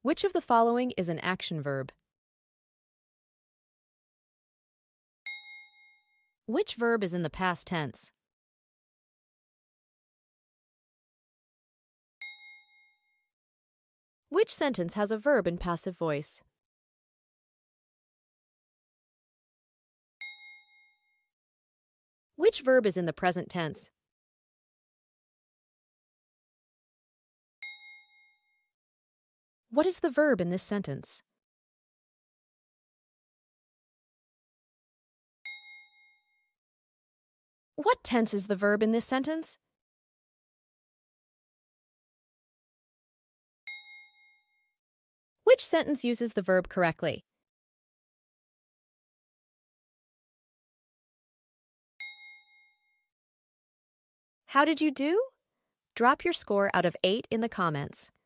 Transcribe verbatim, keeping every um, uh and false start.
Which of the following is an action verb? Which verb is in the past tense? Which sentence has a verb in passive voice? Which verb is in the present tense? What is the verb in this sentence? What tense is the verb in this sentence? Which sentence uses the verb correctly? How did you do? Drop your score out of eight in the comments.